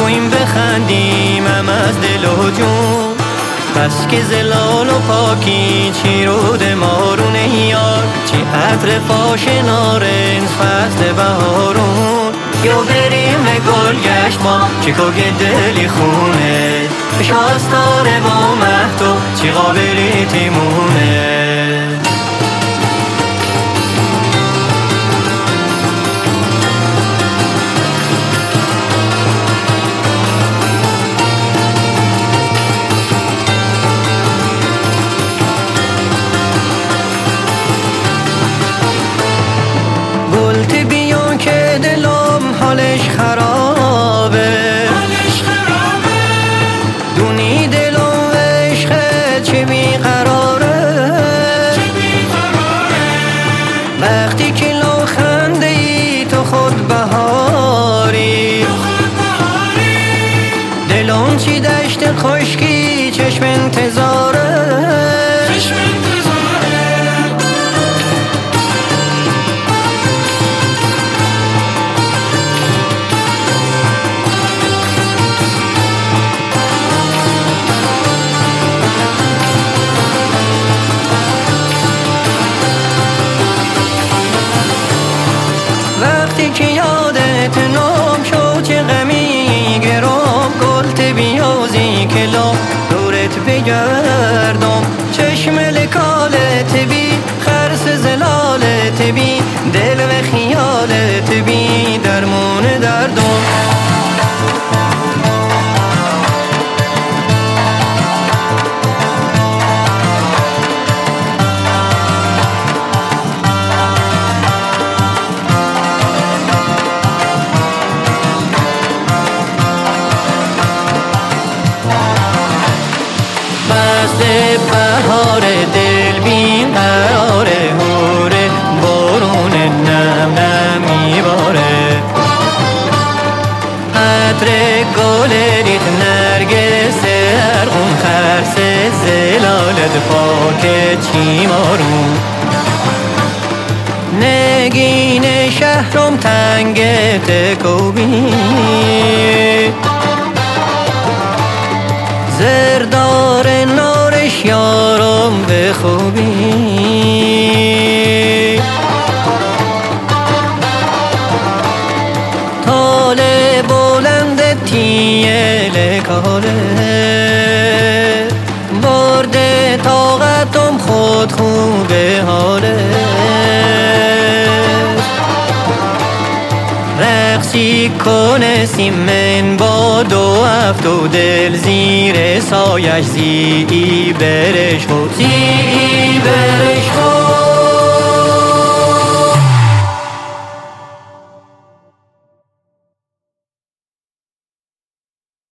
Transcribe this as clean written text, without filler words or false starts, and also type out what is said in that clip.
بیایم بخندیم هم از دل و جون، بس که زلال و پاکی چی رود مارونه یار، چی عطر فاش نارنج فصل بهارون. یا بریم گلگشت ما چی که دلی خونه، شاستاره با مهدو چی قابلی تیمونه. حالش خرابه دونی دل و عشقت چه بیقراره، وقتی که لبخنده ای تو خود بهاری، دلم چی دشت خشکی چشم انتظاره. وقتی که یادت نام شد چه غمی گرام، گل تبیازی که لام دورت بگردم، چشم لکالت بی خرس زلالت بی دل و خیالت بی درمون دردم. بهار دل بین قرار هوره، بارون نم نم میباره، عطر گل ریت نرگس ارغون خرس زلالت پاک چیمارون. نگین شهرم تنگ تکوبی، زردار نارش یارم به خوبی، تال بلند تیه لکاله، برده طاقتم خود خوبه حاله، رقصی کنه سیمن با دو هفت و دل زیر سایش زی برش و زی